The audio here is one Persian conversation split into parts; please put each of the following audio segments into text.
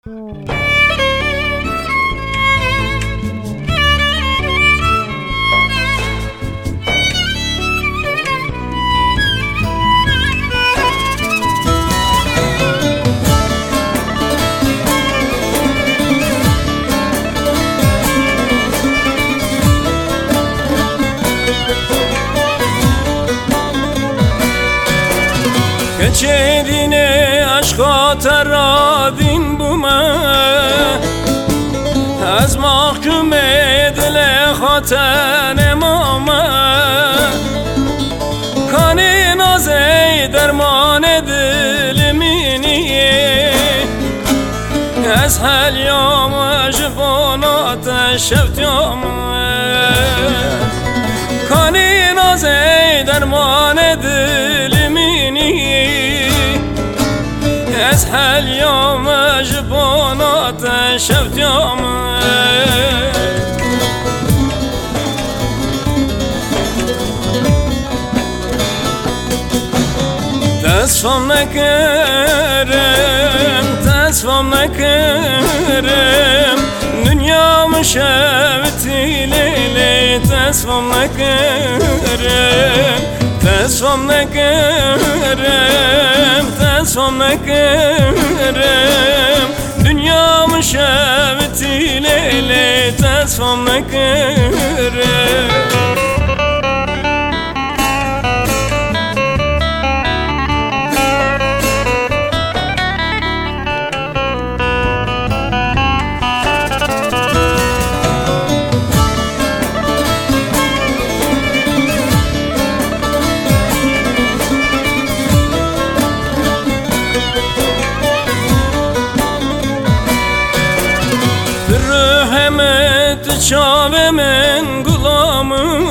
چرینه عشقا ترادین بومه از محکوم دل خاطر امامه کانی نازی درمان دل مینیه از حلیام جبانات شفتیام کانی نازی درمان دل مینیه از حلیام جبانات شفتیام تصفم نکرم دنیا مشابتی لیلی تصفم نکرم دنیا مشابتی لیلی تصفم نکرم شاب من غلامın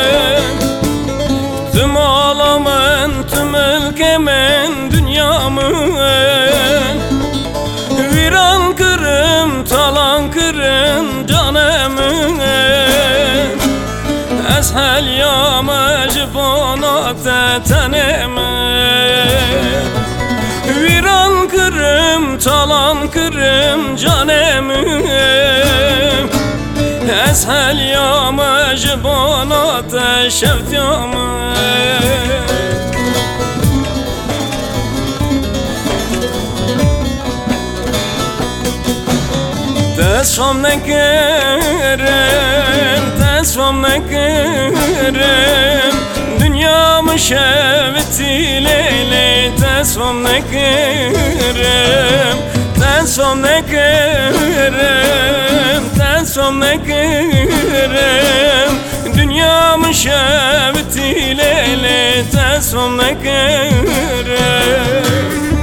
tüm alamın tüm ülkemin dünyamın viran kırım talan kırım canımın eshel yamacı bonakta tenemin viran kırım talan kırım canımın eshel yamacı bonata şevtiyam Tesfam nekerem dünyamı şevti leyle tesfam nekerem dünyamı şevti leyle tesfam nekerem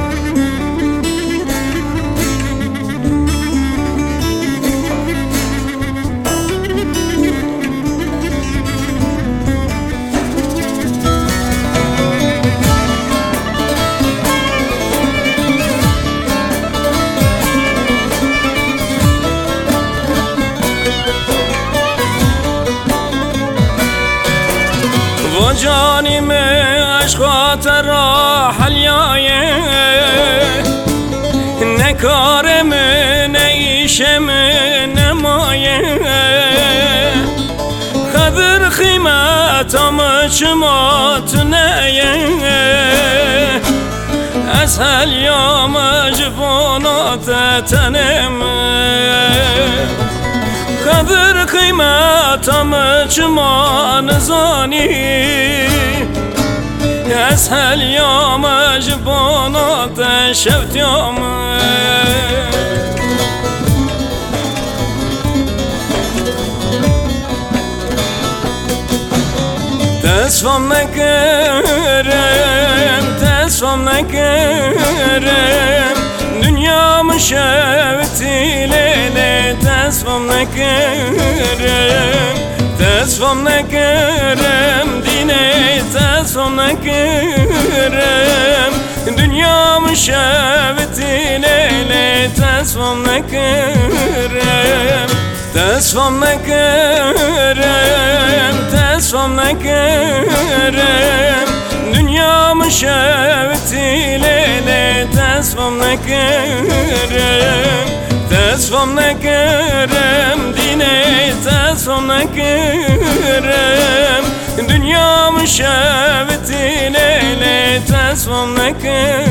جانم عشقا ترا حلیایه نه کارم نه ایشم نمایه خبر خیمتم شما تنیه از حلیام جبانات تنم خبر قیمتم شما نزانی از حلیام جبانات شفتیام تصفم نکرم dünyamı şevti leyle tesfam nekerem dine tesfam nekerem dünyamı şevti leyle tesfam nekerem dünyamı شوتی لیلی تصفم نکرم تصفم نکرم دینه تصفم نکرم dünyam şevti leyle tasvim neker